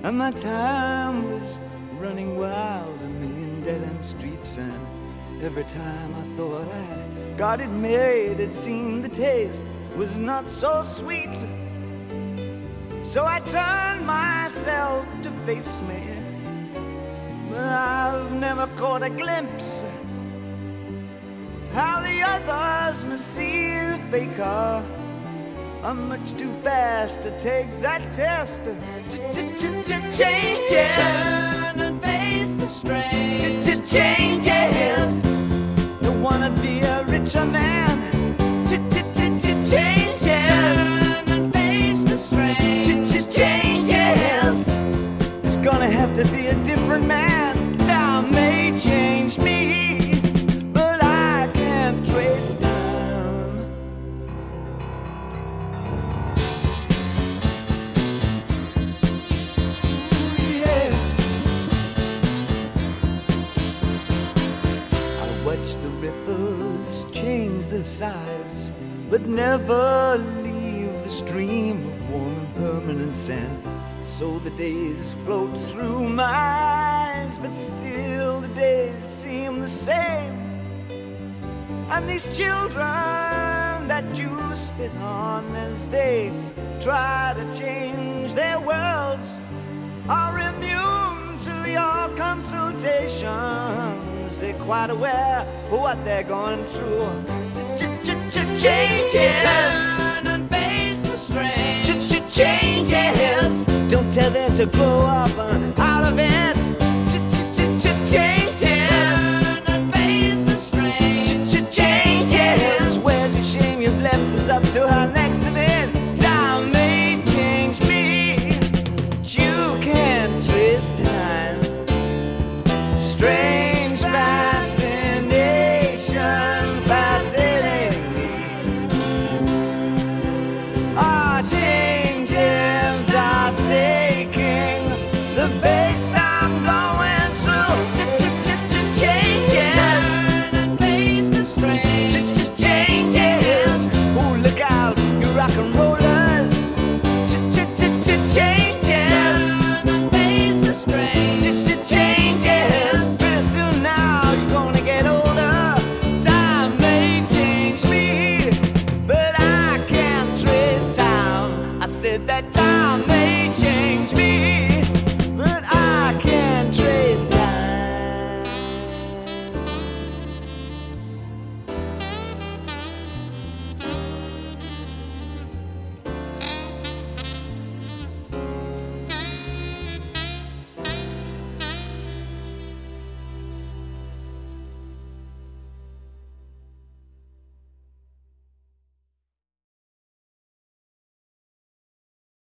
and my time was running wild, a million dead-end streets, and every time I thought I got it made, it seemed the taste was not so sweet. So I turned myself to face me, but I've never caught a glimpse how the others must see the faker. I'm much too fast to take that test. Changes. Turn and face the strain. Changes. Don't wanna be a richer man. Changes. Turn and face the strain. Changes. It's gonna have to be a different man. Time may change me, but I can't trace time. Yeah. I watch the ripples change the size, but never leave the stream of warm and permanent sand. So the days float through my eyes, but still the days seem the same. And these children that you spit on as they try to change their worlds are immune to your consultations. They're quite aware of what they're going through. Changes. Turn and face the strain. Changes. Don't tell them to grow up out of it.